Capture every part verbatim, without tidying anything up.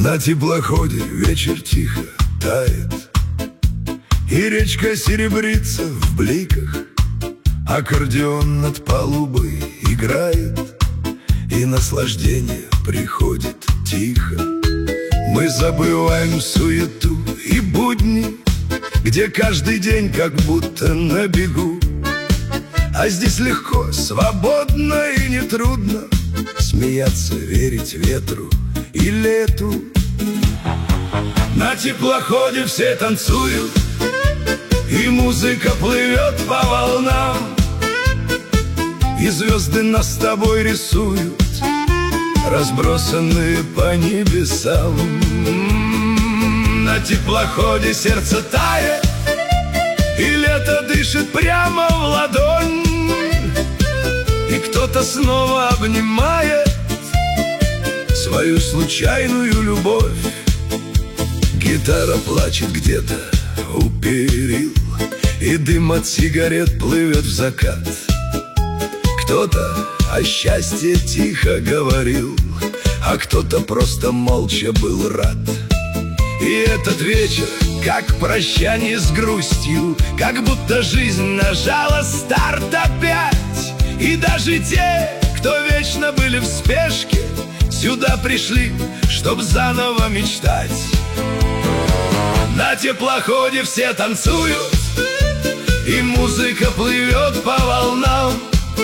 На теплоходе вечер тихо тает, и речка серебрится в бликах. Аккордеон над палубой играет, и наслаждение приходит тихо. Мы забываем суету и будни, где каждый день как будто на бегу. А здесь легко, свободно и нетрудно смеяться, верить ветру и лету. На теплоходе все танцуют, и музыка плывет по волнам, и звезды нас с тобой рисуют, разбросанные по небесам. На теплоходе сердце тает, и лето дышит прямо в ладонь, и кто-то снова обнимает свою случайную любовь. Гитара плачет где-то у перил, и дым от сигарет плывет в закат. Кто-то о счастье тихо говорил, а кто-то просто молча был рад. И этот вечер, как прощание с грустью, как будто жизнь нажала старт опять. И даже те, кто вечно были в спешке, сюда пришли, чтоб заново мечтать. На теплоходе все танцуют, и музыка плывет по волнам,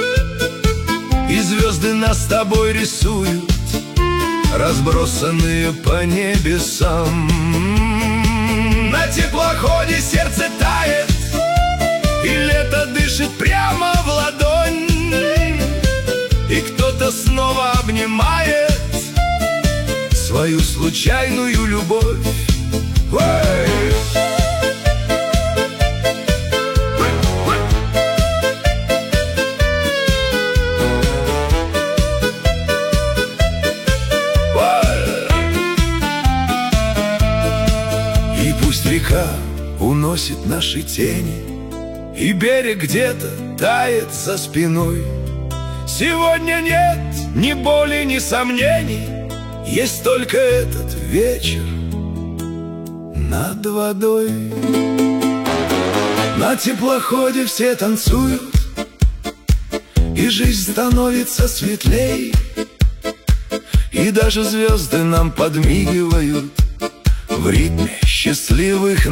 и звезды нас с тобой рисуют, разбросанные по небесам. На теплоходе сердце тает, и лето дышит прямо в ладонь, и кто-то снова обнимает свою случайную любовь. Ой! Река уносит наши тени, и берег где-то тает за спиной. Сегодня нет ни боли, ни сомнений, есть только этот вечер над водой. На теплоходе все танцуют, и жизнь становится светлей, и даже звезды нам подмигивают в ритме счастливых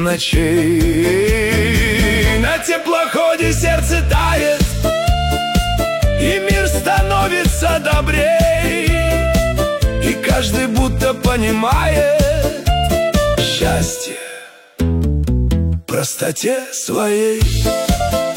ночей. На теплоходе сердце тает, и мир становится добрей, и каждый будто понимает счастье в простоте своей.